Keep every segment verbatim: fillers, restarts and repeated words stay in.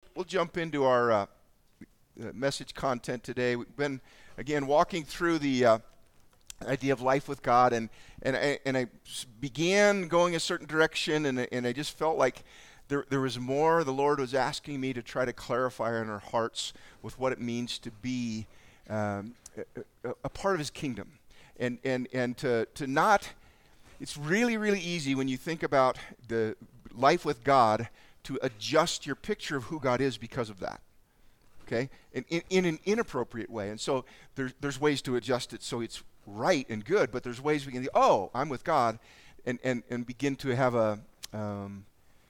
we'll jump into our uh, uh, message content today. We've been, again, walking through the uh, idea of life with God, and and I, and I began going a certain direction, and, and I just felt like there, there was more. The Lord was asking me to try to clarify in our hearts with what it means to be um, a, a part of His kingdom, and and and to to not. It's really, really easy when you think about the life with God to adjust your picture of who God is because of that, okay? In, in, in an inappropriate way. And so there's, there's ways to adjust it so it's right and good, but there's ways we can, oh, I'm with God, and, and, and begin to have a, um,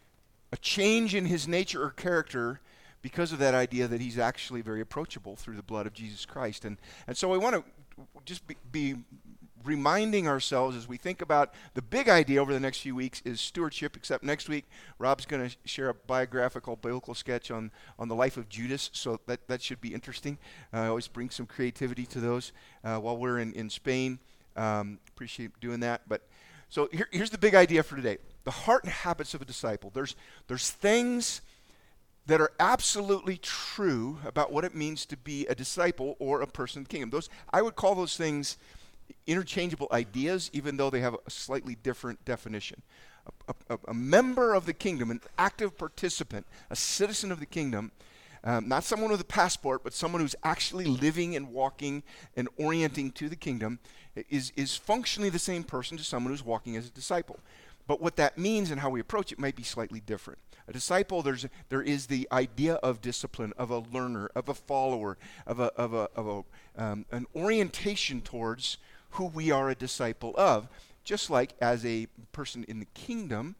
a change in His nature or character because of that idea that He's actually very approachable through the blood of Jesus Christ. And, and so we want to just be... be reminding ourselves as we think about the big idea over the next few weeks is stewardship, except next week Rob's going to share a biographical biblical sketch on, on the life of Judas, so that, that should be interesting. Uh, I always bring some creativity to those uh, while we're in, in Spain. Um, appreciate doing that. But so here, here's the big idea for today. The heart and habits of a disciple. There's, there's things that are absolutely true about what it means to be a disciple or a person in the kingdom. Those, I would call those things interchangeable ideas, even though they have a slightly different definition. A, a, a member of the kingdom, an active participant, a citizen of the kingdom, um, not someone with a passport, but someone who's actually living and walking and orienting to the kingdom, is, is functionally the same person to someone who's walking as a disciple. But what that means and how we approach it might be slightly different. A disciple, there's there is the idea of discipline, of a learner, of a follower, of a of a of a um, an orientation towards who we are a disciple of. Just like as a person in the kingdom,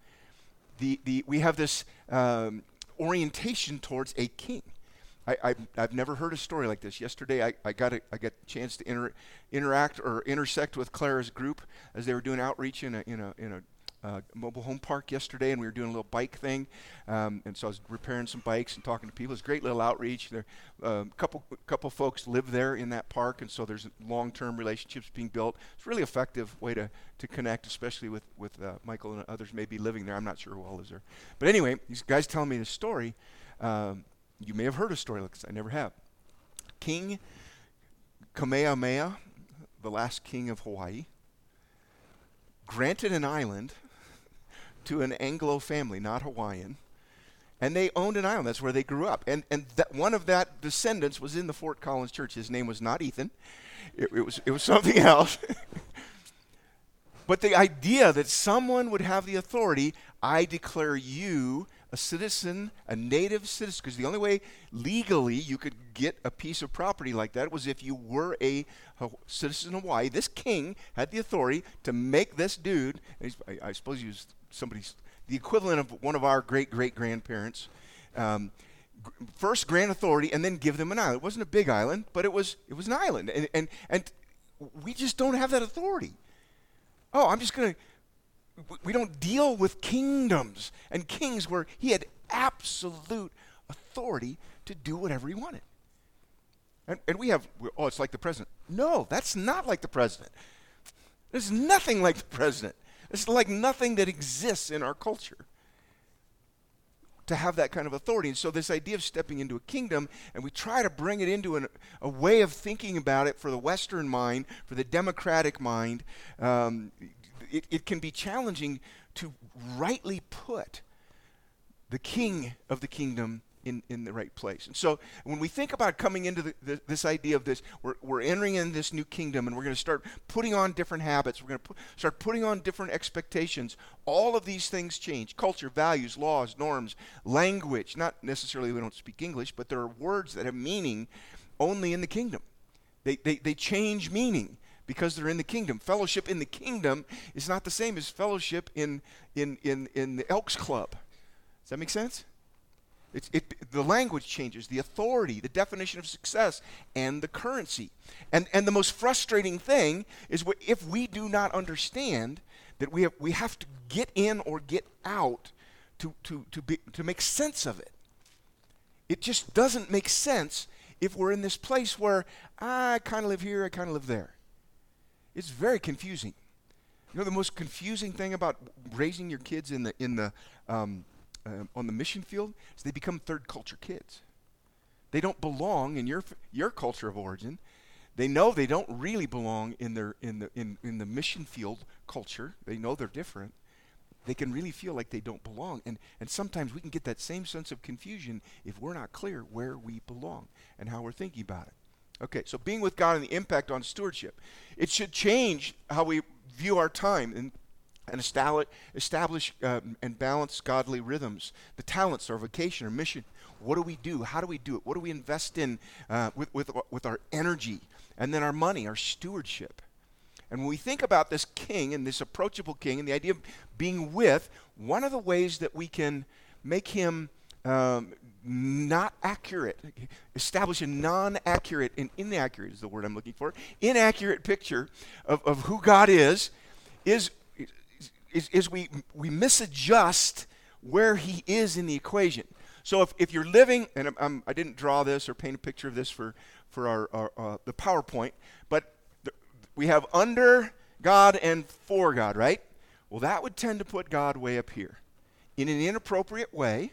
the the we have this um, orientation towards a king. I, I I've never heard a story like this. Yesterday, I, I got a I got a chance to inter, interact or intersect with Clara's group as they were doing outreach in a in a in a Uh, mobile home park yesterday, and we were doing a little bike thing, um, and so I was repairing some bikes and talking to people. It was a great little outreach. There, a uh, couple couple folks live there in that park, and so there's long-term relationships being built. It's a really effective way to, to connect, especially with with uh, Michael and others maybe living there. I'm not sure who all lives there, but anyway, these guys telling me this story. Um, you may have heard a story like this. I never have. King Kamehameha, the last king of Hawaii, granted an island to an Anglo family, not Hawaiian, and they owned an island. That's where they grew up. And and that one of that descendants was in the Fort Collins Church. His name was not Ethan. It, it was it was something else. But the idea that someone would have the authority, I declare you a citizen, a native citizen, because the only way legally you could get a piece of property like that was if you were a, a citizen of Hawaii. This king had the authority to make this dude, and he's, I, I suppose he was somebody's, the equivalent of one of our great-great-grandparents, um, g- first grant authority and then give them an island. It wasn't a big island, but it was it was an island. And, and, and we just don't have that authority. Oh, I'm just going to, we don't deal with kingdoms and kings where he had absolute authority to do whatever he wanted. And, and we have, oh, it's like the president. No, that's not like the president. There's nothing like the president. It's like nothing that exists in our culture to have that kind of authority. And so this idea of stepping into a kingdom, and we try to bring it into an, a way of thinking about it for the Western mind, for the democratic mind, um, It, it can be challenging to rightly put the king of the kingdom in, in the right place. And so when we think about coming into the, the, this idea of this, we're, we're entering in this new kingdom, and we're going to start putting on different habits. We're going to put, start putting on different expectations. All of these things change. Culture, values, laws, norms, language. Not necessarily we don't speak English, but there are words that have meaning only in the kingdom. They, they, they change meaning because they're in the kingdom. Fellowship in the kingdom is not the same as fellowship in in in, in the Elks Club. Does that make sense? It's, it, the language changes, the authority, the definition of success, and the currency. And and the most frustrating thing is wh- if we do not understand that we have we have to get in or get out to to to be to make sense of it. It just doesn't make sense if we're in this place where I kind of live here, I kind of live there. It's very confusing. You know the most confusing thing about raising your kids in the in the um, uh, on the mission field is they become third culture kids. They don't belong in your your culture of origin. They know they don't really belong in their in the in, in the mission field culture. They know they're different. They can really feel like they don't belong. And and sometimes we can get that same sense of confusion if we're not clear where we belong and how we're thinking about it. Okay, so being with God and the impact on stewardship. It should change how we view our time and and establish, establish um, and balance godly rhythms. The talents, our vocation, our mission. What do we do? How do we do it? What do we invest in uh, with, with, with our energy? And then our money, our stewardship. And when we think about this king and this approachable king and the idea of being with, one of the ways that we can make him um, not accurate, establish a non-accurate and inaccurate is the word I'm looking for, inaccurate picture of, of who God is, is Is, is we we misadjust where he is in the equation. So if, if you're living, and I'm, I'm, I didn't draw this or paint a picture of this for, for our, our uh, the PowerPoint, but the, we have under God and for God, right? Well, that would tend to put God way up here in an inappropriate way,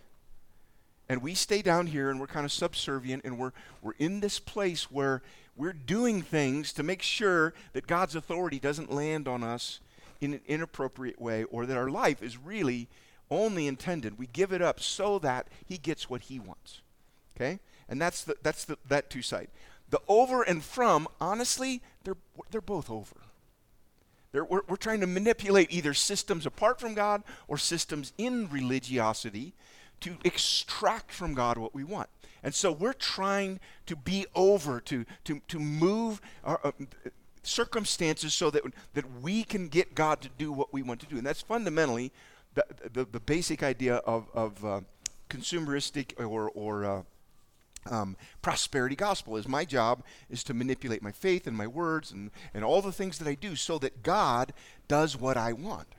and we stay down here and we're kind of subservient, and we're we're in this place where we're doing things to make sure that God's authority doesn't land on us in an inappropriate way, or that our life is really only intended. We give it up so that he gets what he wants. Okay? And that's the that's the that two side. The over and from, honestly, they're they're both over. They're, we're, we're trying to manipulate either systems apart from God or systems in religiosity to extract from God what we want. And so we're trying to be over, to to to move our uh, circumstances so that that we can get God to do what we want to do. And that's fundamentally the the, the basic idea of, of uh, consumeristic or, or uh, um, prosperity gospel. Is my job is to manipulate my faith and my words and, and all the things that I do so that God does what I want.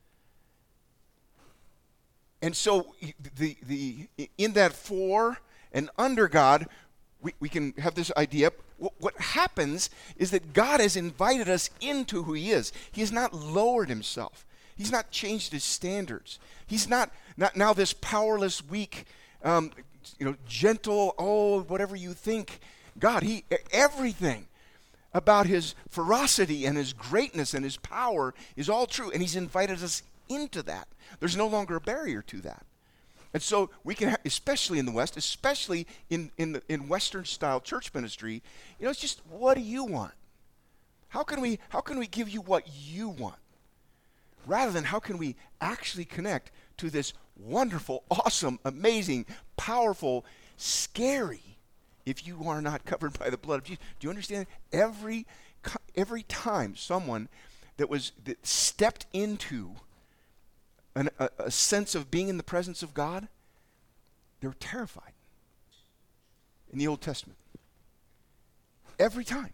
And so the the in that for and under God, we, we can have this idea. What happens is that God has invited us into who he is. He has not lowered himself. He's not changed his standards. He's not, not now this powerless, weak, um, you know, gentle, oh, whatever you think. God, he everything about his ferocity and his greatness and his power is all true, and he's invited us into that. There's no longer a barrier to that. And so we can, ha- especially in the West, especially in in, the, in Western-style church ministry, you know, it's just, what do you want? How can we how can we give you what you want? Rather than how can we actually connect to this wonderful, awesome, amazing, powerful, scary, if you are not covered by the blood of Jesus. Do you understand? Every every time someone that was that stepped into An, a, a sense of being in the presence of God, they were terrified in the Old Testament. Every time.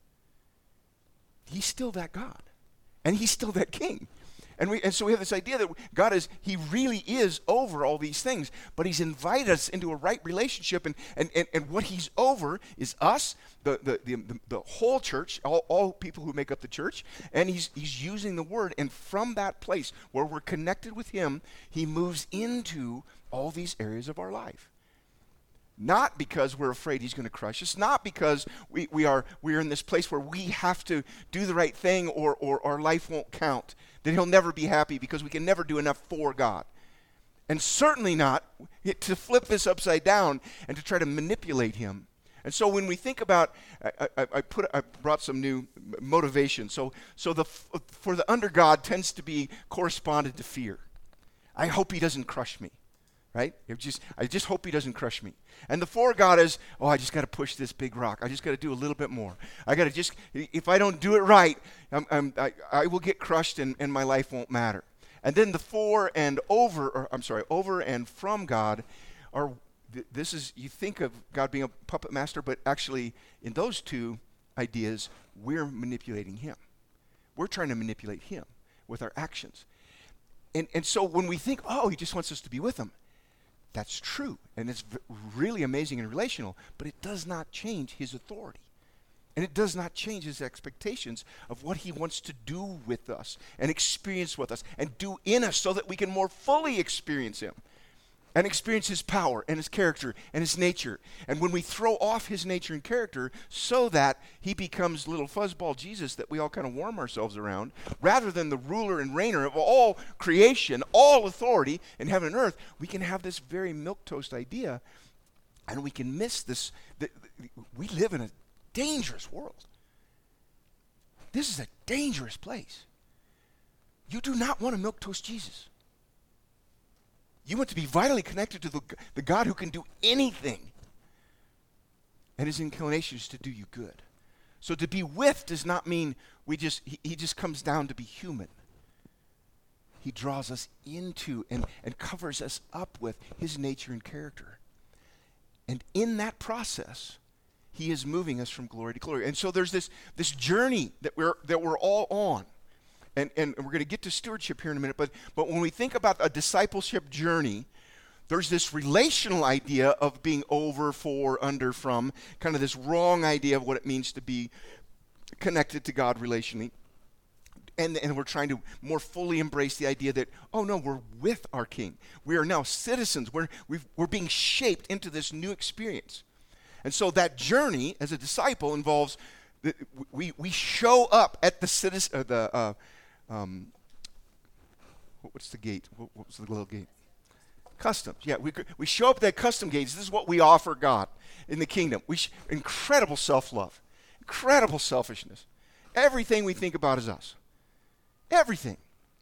He's still that God. And he's still that king. And we and so we have this idea that God is, he really is over all these things, but he's invited us into a right relationship, and and, and, and what he's over is us, the the, the, the, the whole church, all, all people who make up the church, and he's he's using the word, and from that place where we're connected with him, he moves into all these areas of our life. Not because we're afraid he's going to crush us, not because we, we are we are in this place where we have to do the right thing or, or our life won't count, that he'll never be happy because we can never do enough for God. And certainly not to flip this upside down and to try to manipulate him. And so when we think about, I, I, I put I brought some new motivation. So so the for the under God tends to be corresponded to fear. I hope he doesn't crush me. Right? It just, I just hope he doesn't crush me. And the for God is, oh, I just got to push this big rock. I just got to do a little bit more. I got to just, if I don't do it right, I'm, I'm, I, I will get crushed and, and my life won't matter. And then the for and over, or I'm sorry, over and from God are, th- this is, you think of God being a puppet master, but actually in those two ideas, we're manipulating him. We're trying to manipulate him with our actions. And, and so when we think, oh, he just wants us to be with him, that's true, and it's v- really amazing and relational, but it does not change his authority. And it does not change his expectations of what he wants to do with us and experience with us and do in us so that we can more fully experience him. and experience his power and his character and his nature. And when we throw off his nature and character so that he becomes little fuzzball Jesus that we all kind of warm ourselves around, rather than the ruler and reigner of all creation, all authority in heaven and earth, we can have this very milquetoast idea, and we can miss this. The, the, we live in a dangerous world. This is a dangerous place. You do not want a milquetoast Jesus. You want to be vitally connected to the, the God who can do anything. And his inclination is to do you good. So to be with does not mean we just, he, he just comes down to be human. He draws us into and, and covers us up with his nature and character. And in that process, he is moving us from glory to glory. And so there's this, this journey that we're, that we're all on. And, and we're going to get to stewardship here in a minute, but, but when we think about a discipleship journey, there's this relational idea of being over, for, under, from, kind of this wrong idea of what it means to be connected to God relationally. And, and we're trying to more fully embrace the idea that, oh no, we're with our King. We are now citizens. We're, we've, we're being shaped into this new experience. And so that journey as a disciple involves, the, we, we show up at the citizen, uh, the, uh, Um, what's the gate? What, what was the little gate? Customs. Yeah, we we show up at that custom gates. This is what we offer God in the kingdom. We sh- incredible self-love, incredible selfishness. Everything we think about is us. Everything.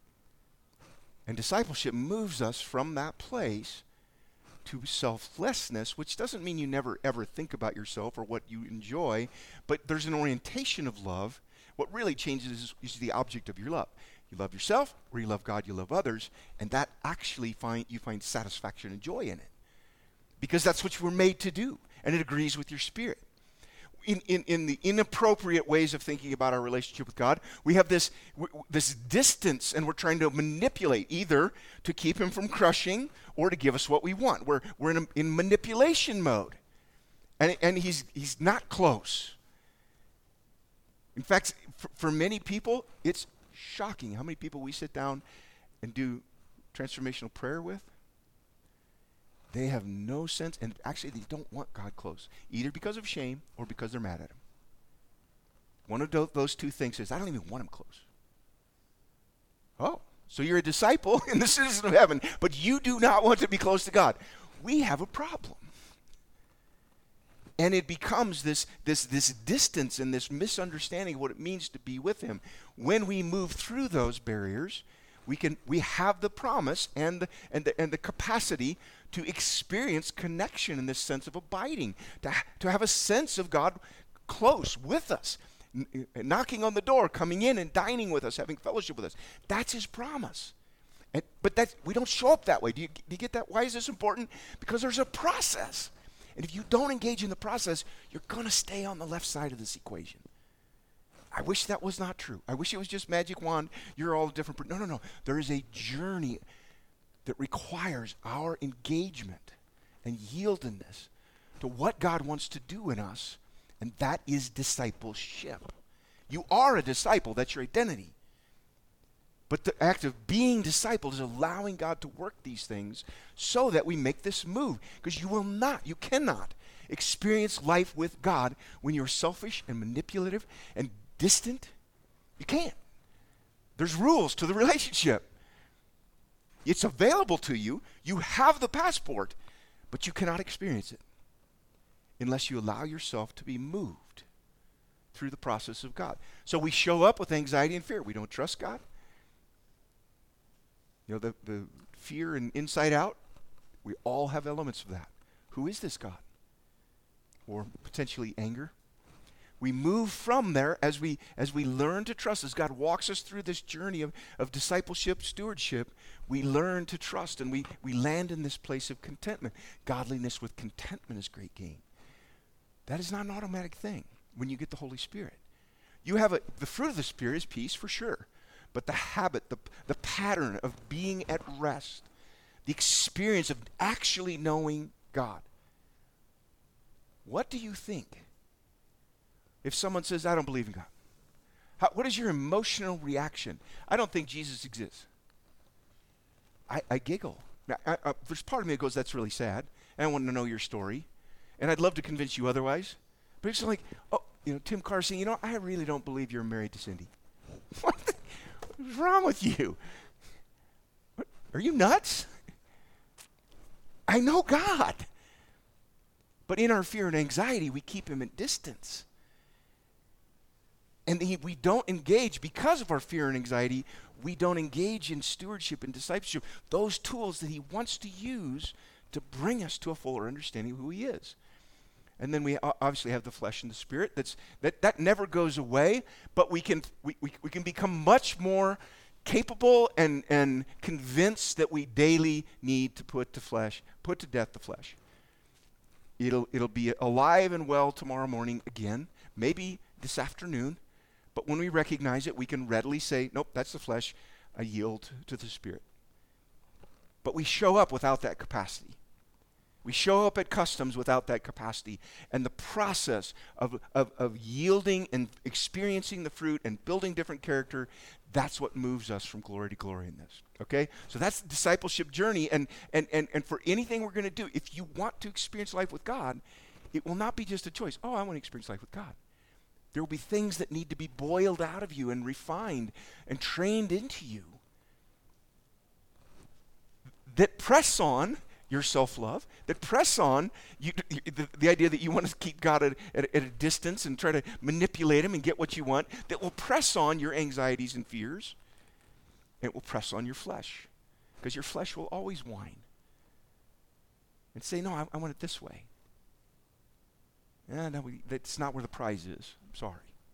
And discipleship moves us from that place to selflessness, which doesn't mean you never ever think about yourself or what you enjoy, but there's an orientation of love. What really changes is, is the object of your love. You love yourself, or you love God, you love others, and that actually find you find satisfaction and joy in it. Because that's what you were made to do, and it agrees with your spirit. In, in, in the inappropriate ways of thinking about our relationship with God, we have this, w- this distance, and we're trying to manipulate, either to keep him from crushing or to give us what we want. We're, we're in, a, in manipulation mode, and, and he's, he's not close. In fact, for, for many people, it's shocking how many people we sit down and do transformational prayer with. They have no sense, and actually they don't want God close, either because of shame or because they're mad at him. One of th- those two things is, I don't even want him close. Oh, so you're a disciple and the citizen of heaven, but you do not want to be close to God. We have a problem. And it becomes this, this, this distance and this misunderstanding of what it means to be with him. When we move through those barriers, we can we have the promise and the, and the, and the capacity to experience connection in this sense of abiding, to, to have a sense of God close with us, n- knocking on the door, coming in and dining with us, having fellowship with us. That's his promise. And, but that, we don't show up that way. Do you, do you get that? Why is this important? Because there's a process. And if you don't engage in the process, you're going to stay on the left side of this equation. I wish that was not true. I wish it was just magic wand. You're all different. No, no, no. There is a journey that requires our engagement and yieldedness to what God wants to do in us, and that is discipleship. You are a disciple. That's your identity. But the act of being discipled is allowing God to work these things so that we make this move. Because you will not, you cannot experience life with God when you're selfish and manipulative and distant. You can't. There's rules to the relationship. It's available to you. You have the passport, but you cannot experience it unless you allow yourself to be moved through the process of God. So we show up with anxiety and fear. We don't trust God. You know, the, the fear and inside out, we all have elements of that. Who is this God? Or potentially anger. We move from there as we as we learn to trust. As God walks us through this journey of, of discipleship, stewardship, we learn to trust, and we, we land in this place of contentment. Godliness with contentment is great gain. That is not an automatic thing when you get the Holy Spirit. You have a, the fruit of the Spirit is peace for sure. But the habit, the, the pattern of being at rest, the experience of actually knowing God. What do you think if someone says, I don't believe in God? How, what is your emotional reaction? I don't think Jesus exists. I, I giggle. Now, I, I, there's part of me that goes, that's really sad, and I want to know your story, and I'd love to convince you otherwise. But it's like, oh, you know, Tim Carr saying, you know, I really don't believe you're married to Cindy. What the, what's wrong with you? What, are you nuts? I know God. But in our fear and anxiety, we keep him at distance. And he, we don't engage, because of our fear and anxiety, we don't engage in stewardship and discipleship, those tools that he wants to use to bring us to a fuller understanding of who he is. And then we obviously have the flesh and the spirit. That's that that never goes away, but we can we, we, we can become much more capable and, and convinced that we daily need to put to flesh, put to death the flesh. It'll it'll be alive and well tomorrow morning again, maybe this afternoon, but when we recognize it, we can readily say, nope, that's the flesh. I yield to the spirit. But we show up without that capacity. We show up at customs without that capacity. And the process of, of, of yielding and experiencing the fruit and building different character, that's what moves us from glory to glory in this. Okay? So that's the discipleship journey. And, and, and, and for anything we're going to do, if you want to experience life with God, it will not be just a choice. Oh, I want to experience life with God. There will be things that need to be boiled out of you and refined and trained into you that press on your self-love, that press on you, the, the idea that you want to keep God at, at, at a distance and try to manipulate him and get what you want, that will press on your anxieties and fears. And it will press on your flesh, because your flesh will always whine and say, no, I, I want it this way. Yeah, no, we, that's not where the prize is. I'm sorry.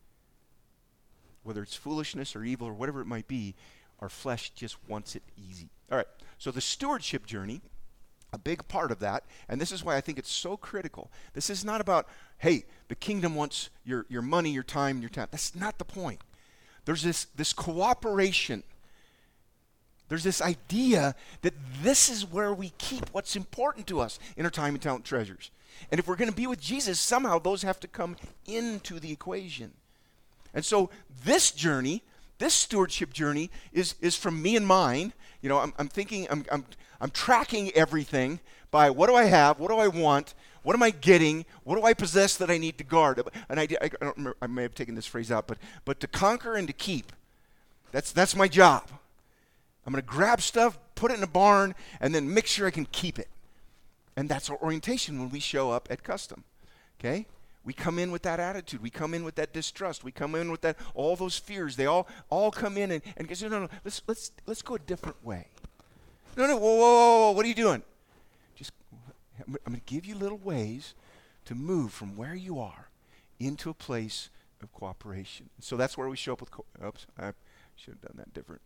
Whether it's foolishness or evil or whatever it might be, our flesh just wants it easy. All right, so the stewardship journey, a big part of that, and this is why I think it's so critical. This is not about, hey, the kingdom wants your, your money, your time, your talent. That's not the point. There's this, this cooperation. There's this idea that this is where we keep what's important to us in our time and talent treasures. And if we're going to be with Jesus, somehow those have to come into the equation. And so this journey, this stewardship journey, is, is from me and mine. You know, I'm, I'm thinking, I'm, I'm, I'm tracking everything by what do I have, what do I want, what am I getting, what do I possess that I need to guard. And I, I, don't remember, I may have taken this phrase out, but, but to conquer and to keep, that's, that's my job. I'm going to grab stuff, put it in a barn, and then make sure I can keep it. And that's our orientation when we show up at Custom, okay? We come in with that attitude. We come in with that distrust. We come in with that, all those fears. They all all come in and, and go, no, no, let's, let's, let's go a different way. No, no, whoa, whoa, whoa, whoa, what are you doing? Just, I'm going to give you little ways to move from where you are into a place of cooperation. So that's where we show up with, co- oops, I should have done that different.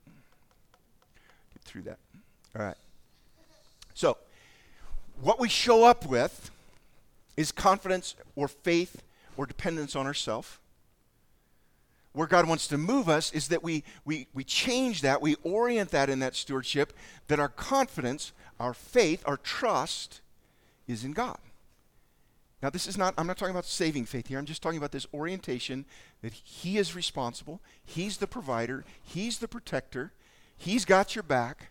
Get through that. All right. So, what we show up with is confidence or faith or dependence on ourselves. Where God wants to move us is that we, we, we change that, we orient that in that stewardship, that our confidence, our faith, our trust is in God. Now this is not, I'm not talking about saving faith here, I'm just talking about this orientation that he is responsible, he's the provider, he's the protector, he's got your back.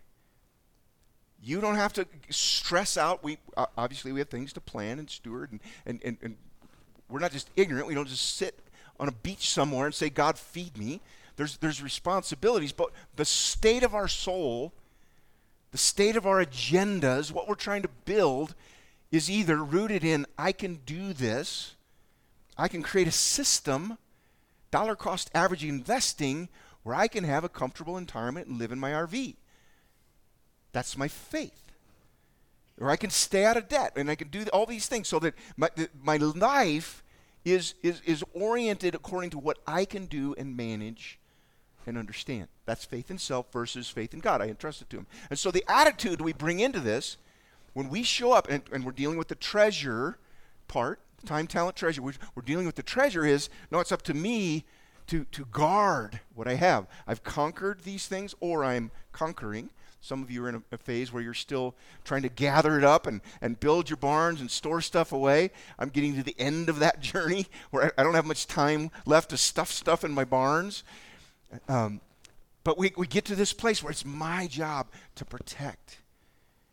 You don't have to stress out. We uh, obviously we have things to plan and steward, and, and, and, and we're not just ignorant. We don't just sit on a beach somewhere and say, God, feed me. There's, there's responsibilities, but the state of our soul, the state of our agendas, what we're trying to build is either rooted in, I can do this, I can create a system, dollar cost average investing, where I can have a comfortable retirement and live in my R V. That's my faith. Or I can stay out of debt, and I can do all these things so that my, that my life is, is, is oriented according to what I can do and manage and understand. That's faith in self versus faith in God. I entrust it to him. And so the attitude we bring into this, when we show up, and, and we're dealing with the treasure part, time, talent, treasure, we're, we're dealing with the treasure is, no, it's up to me to, to guard what I have. I've conquered these things, or I'm conquering. Some of you are in a, a phase where you're still trying to gather it up and, and build your barns and store stuff away. I'm getting to the end of that journey where I, I don't have much time left to stuff stuff in my barns. Um, but we, we get to this place where it's my job to protect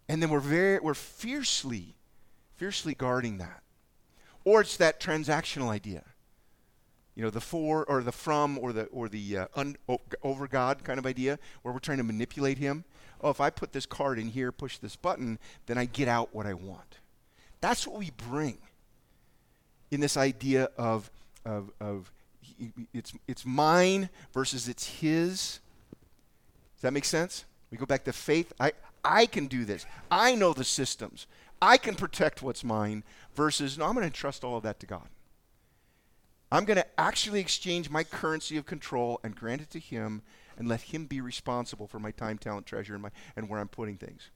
And then we're very, we're fiercely, fiercely guarding that. Or it's that transactional idea. You know, the for or the from or the or the uh, un, o, over God kind of idea where we're trying to manipulate him. Oh, if I put this card in here, push this button, then I get out what I want. That's what we bring in this idea of of of it's it's mine versus it's his. Does that make sense? We go back to faith. I I can do this. I know the systems. I can protect what's mine versus no, I'm going to entrust all of that to God. I'm going to actually exchange my currency of control and grant it to him and let him be responsible for my time, talent, treasure, and, my, and where I'm putting things.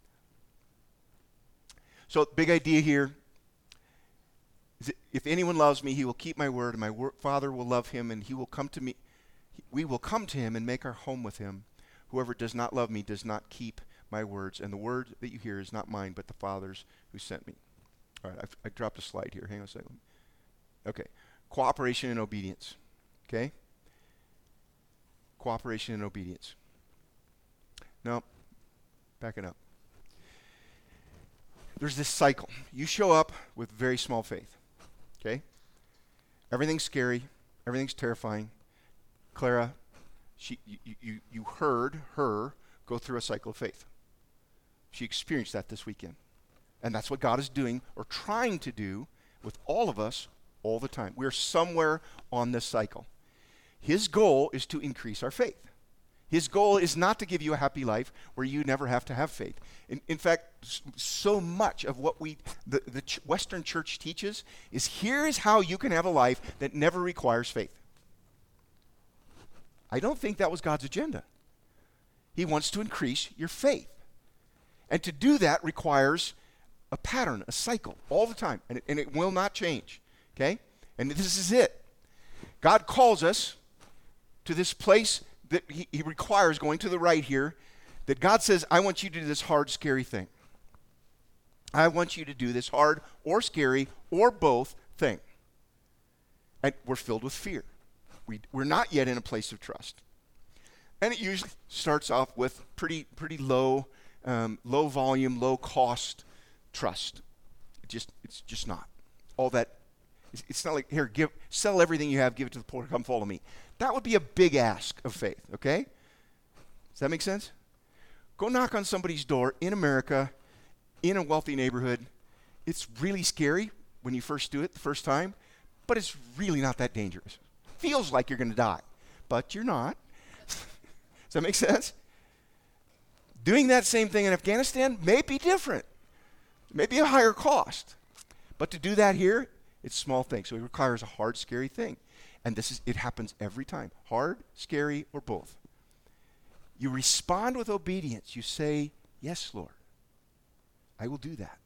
So big idea here is that if anyone loves me, he will keep my word, and my wor- Father will love him, and he will come to me. We will come to him and make our home with him. Whoever does not love me does not keep my words, and the word that you hear is not mine, but the Father's who sent me. All right, I've, I dropped a slide here. Hang on a second. Okay. Cooperation and obedience, okay? Cooperation and obedience. No, backing up. There's this cycle. You show up with very small faith, okay? Everything's scary. Everything's terrifying. Clara, she, you, you, you heard her go through a cycle of faith. She experienced that this weekend. And that's what God is doing or trying to do with all of us all the time. We're somewhere on this cycle. His goal is to increase our faith. His goal is not to give you a happy life where you never have to have faith. In, in fact, so much of what we the, the ch- Western church teaches is here is how you can have a life that never requires faith. I don't think that was God's agenda. He wants to increase your faith. And to do that requires a pattern, a cycle, all the time. And it, and it will not change. Okay? And this is it. God calls us to this place that he, he requires, going to the right here, that God says, I want you to do this hard, scary thing. I want you to do this hard or scary or both thing. And we're filled with fear. We, we're not yet in a place of trust. And it usually starts off with pretty pretty low, um, low volume, low cost trust. It just It's just not. All that. It's not like, here, give, sell everything you have, give it to the poor, come follow me. That would be a big ask of faith, okay? Does that make sense? Go knock on somebody's door in America, in a wealthy neighborhood. It's really scary when you first do it the first time, but it's really not that dangerous. Feels like you're going to die, but you're not. Does that make sense? Doing that same thing in Afghanistan may be different. It may be a higher cost. But to do that here, it's small things. So it requires a hard, scary thing. And this is it happens every time. Hard, scary, or both. You respond with obedience. You say, yes, Lord, I will do that.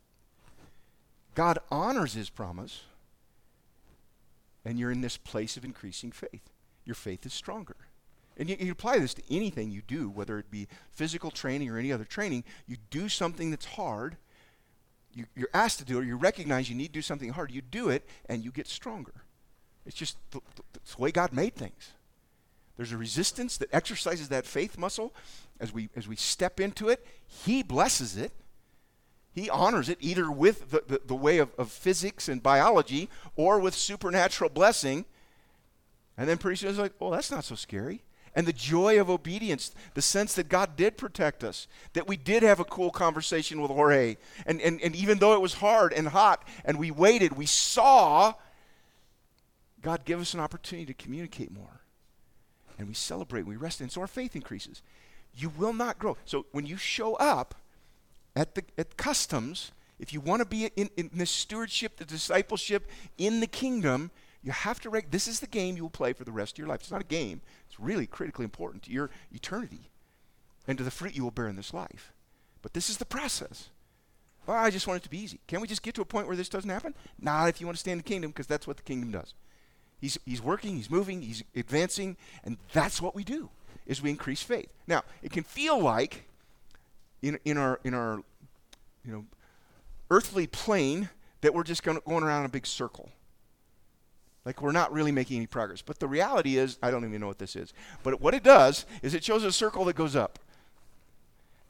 God honors his promise, and you're in this place of increasing faith. Your faith is stronger. And you, you apply this to anything you do, whether it be physical training or any other training. You do something that's hard. You, you're asked to do it, or you recognize you need to do something hard, you do it, and you get stronger. It's just the, the, the way God made things. There's a resistance that exercises that faith muscle. As we as we step into it, he blesses it. He honors it, either with the, the, the way of, of physics and biology or with supernatural blessing. And then pretty soon it's like, oh, that's not so scary. And the joy of obedience, the sense that God did protect us, that we did have a cool conversation with Jorge. And, and, and even though it was hard and hot and we waited, we saw God give us an opportunity to communicate more. And we celebrate, we rest, and so our faith increases. You will not grow. So when you show up at the at customs, if you want to be in, in this stewardship, the discipleship in the kingdom, you have to, rec- this is the game you will play for the rest of your life. It's not a game. It's really critically important to your eternity and to the fruit you will bear in this life. But this is the process. Well, I just want it to be easy. Can't we just get to a point where this doesn't happen? Not if you want to stay in the kingdom, because that's what the kingdom does. He's, he's working, he's moving, he's advancing, and that's what we do, is we increase faith. Now, it can feel like in, in our, in our you know, earthly plane that we're just going, going around in a big circle. Like we're not really making any progress. But the reality is, I don't even know what this is. But what it does is it shows a circle that goes up.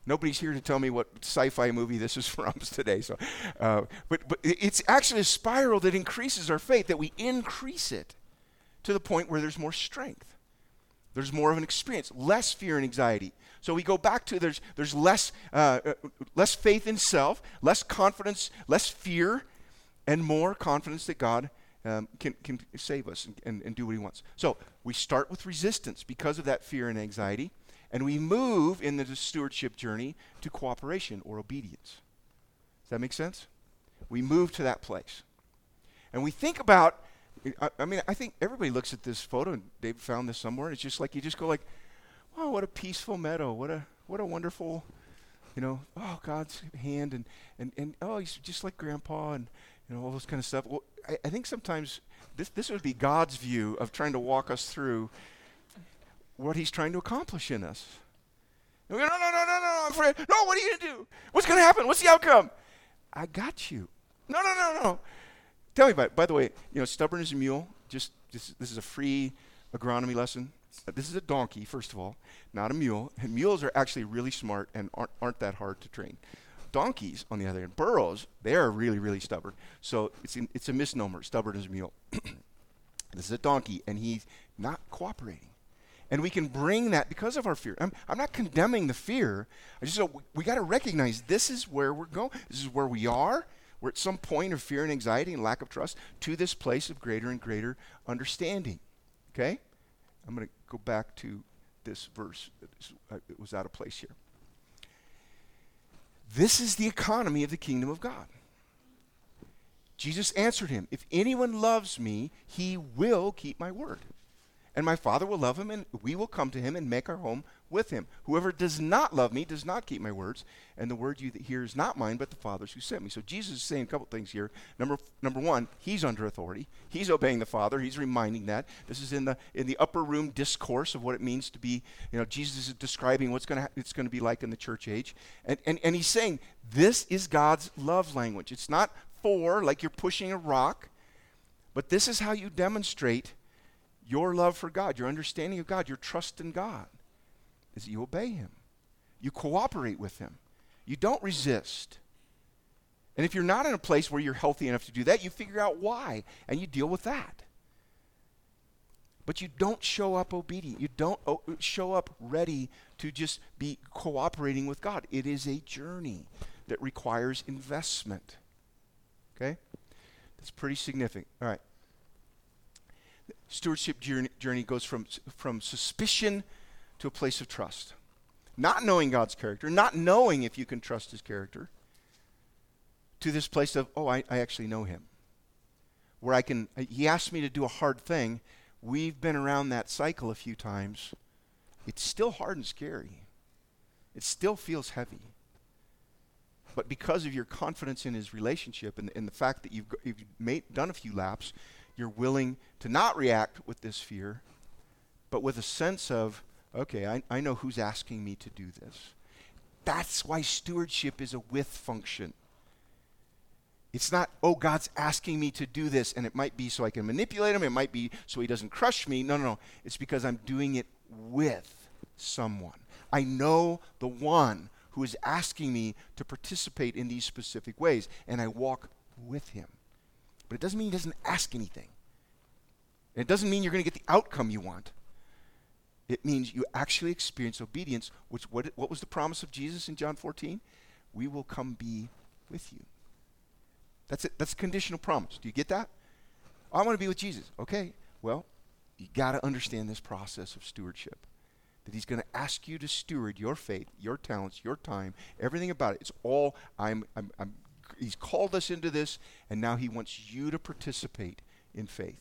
Nobody's here to tell me what sci-fi movie this is from today. So, uh, but but it's actually a spiral that increases our faith, that we increase it to the point where there's more strength. There's more of an experience, less fear and anxiety. So we go back to there's there's less uh, uh, less faith in self, less confidence, less fear, and more confidence that God um, can can save us and, and, and do what He wants. So we start with resistance because of that fear and anxiety, and we move in the stewardship journey to cooperation or obedience. Does that make sense? We move to that place, and we think about. I, I mean, I think everybody looks at this photo, and David found this somewhere, and it's just like you just go like, "Wow, what a peaceful meadow! What a what a wonderful, you know, oh God's hand, and and and oh He's just like Grandpa, and you know all this kind of stuff." Well, I, I think sometimes this this would be God's view of trying to walk us through what He's trying to accomplish in us. And we go, no, no, no, no, no, I'm afraid. No, what are you gonna do? What's gonna happen? What's the outcome? I got you. No, no, no, no. Tell me about it. By the way, you know, stubborn as a mule. Just this, this is a free agronomy lesson. Uh, this is a donkey, first of all, not a mule. And mules are actually really smart and aren't, aren't that hard to train. Donkeys, on the other hand, burros, they are really, really stubborn. So it's in, it's a misnomer, stubborn as a mule. This is a donkey, and he's not cooperating. And we can bring that because of our fear. I'm, I'm not condemning the fear. I just know we, we got to recognize this is where we're going. This is where we are. We're at some point of fear and anxiety and lack of trust to this place of greater and greater understanding. Okay? I'm going to go back to this verse. It was out of place here. This is the economy of the kingdom of God. Jesus answered him, "If anyone loves me, he will keep my word. And my Father will love him, and we will come to him and make our home with him. Whoever does not love me does not keep my words, and the word you hear is not mine, but the Father's who sent me." So Jesus is saying a couple things here. Number number one, he's under authority. He's obeying the Father. He's reminding that. This is in the in the upper room discourse of what it means to be, you know, Jesus is describing what's going to ha- it's going to be like in the church age. And, and and he's saying this is God's love language. It's not for, like you're pushing a rock, but this is how you demonstrate your love for God, your understanding of God, your trust in God, is that you obey him. You cooperate with him. You don't resist. And if you're not in a place where you're healthy enough to do that, you figure out why, and you deal with that. But you don't show up obedient. You don't o- show up ready to just be cooperating with God. It is a journey that requires investment. Okay? That's pretty significant. All right. Stewardship journey, journey goes from, from suspicion to a place of trust. Not knowing God's character, not knowing if you can trust his character, to this place of, oh, I, I actually know him. Where I can, uh, he asked me to do a hard thing. We've been around that cycle a few times. It's still hard and scary. It still feels heavy. But because of your confidence in his relationship and, and the fact that you've, you've made, done a few laps, you're willing to not react with this fear, but with a sense of, okay, I, I know who's asking me to do this. That's why stewardship is a with function. It's not, oh, God's asking me to do this, and it might be so I can manipulate him. It might be so he doesn't crush me. No, no, no. It's because I'm doing it with someone. I know the one who is asking me to participate in these specific ways, and I walk with him. But it doesn't mean he doesn't ask anything. And it doesn't mean you're going to get the outcome you want. It means you actually experience obedience, which what, what was the promise of Jesus in John fourteen? We will come be with you. That's it. That's a conditional promise. Do you get that? I want to be with Jesus. Okay, well, you got to understand this process of stewardship. That he's going to ask you to steward your faith, your talents, your time, everything about it. It's all, I'm, I'm, I'm he's called us into this, and now he wants you to participate in faith.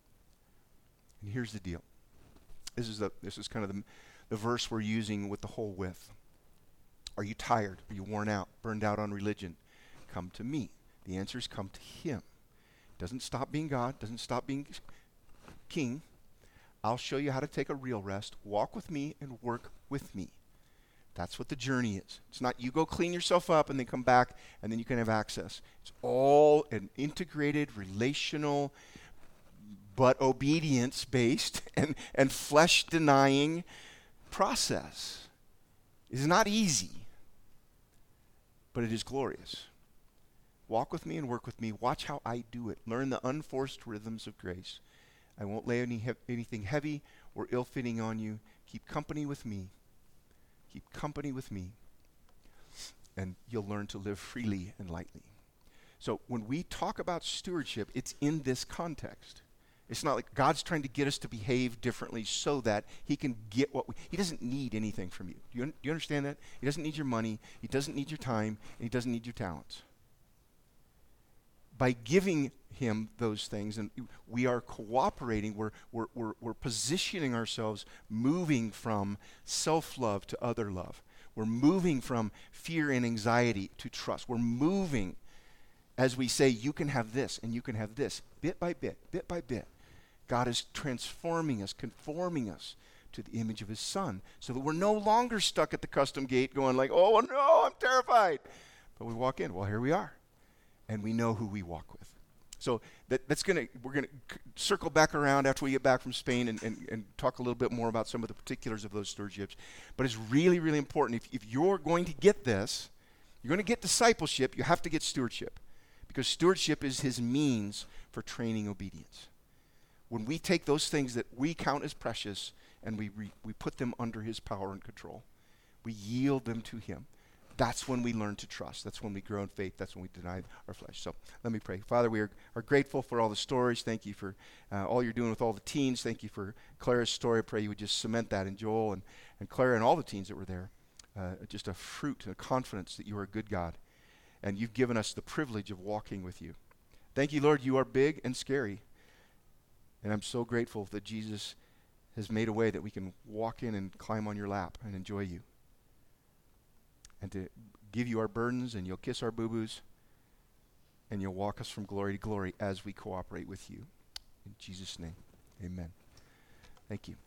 And here's the deal. This is the this is kind of the, the verse we're using with the whole with. Are you tired? Are you worn out? Burned out on religion? Come to me. The answer is come to him. Doesn't stop being God. Doesn't stop being king. I'll show you how to take a real rest. Walk with me and work with me. That's what the journey is. It's not you go clean yourself up and then come back and then you can have access. It's all an integrated, relational, but obedience-based and, and flesh-denying process. It's not easy. but it is glorious. Walk with me and work with me. Watch how I do it. Learn the unforced rhythms of grace. I won't lay any he- anything heavy or ill-fitting on you. Keep company with me. Keep company with me. And you'll learn to live freely and lightly. So when we talk about stewardship, it's in this context. It's not like God's trying to get us to behave differently so that he can get what we, he doesn't need anything from you. Do you, un, do you understand that? He doesn't need your money. He doesn't need your time. And he doesn't need your talents. By giving him those things, and we are cooperating, we're, we're, we're, we're positioning ourselves, moving from self-love to other love. We're moving from fear and anxiety to trust. We're moving as we say, you can have this and you can have this, bit by bit, bit by bit. God is transforming us, conforming us to the image of his Son, so that we're no longer stuck at the custom gate going like, oh no, I'm terrified. But we walk in, well, here we are. And we know who we walk with. So that, that's gonna we're gonna c- circle back around after we get back from Spain and, and, and talk a little bit more about some of the particulars of those stewardships. But it's really, really important. If, if you're going to get this, you're going to get discipleship, you have to get stewardship. Because stewardship is his means for training obedience. When we take those things that we count as precious and we re, we put them under his power and control, we yield them to him. That's when we learn to trust. That's when we grow in faith. That's when we deny our flesh. So let me pray. Father, we are, are grateful for all the stories. Thank you for uh, all you're doing with all the teens. Thank you for Clara's story. I pray you would just cement that in Joel and, and Clara and all the teens that were there. Uh, just a fruit and a confidence that you are a good God. And you've given us the privilege of walking with you. Thank you, Lord. You are big and scary. And I'm so grateful that Jesus has made a way that we can walk in and climb on your lap and enjoy you. And to give you our burdens, and you'll kiss our boo-boos, and you'll walk us from glory to glory as we cooperate with you. In Jesus' name, amen. Thank you.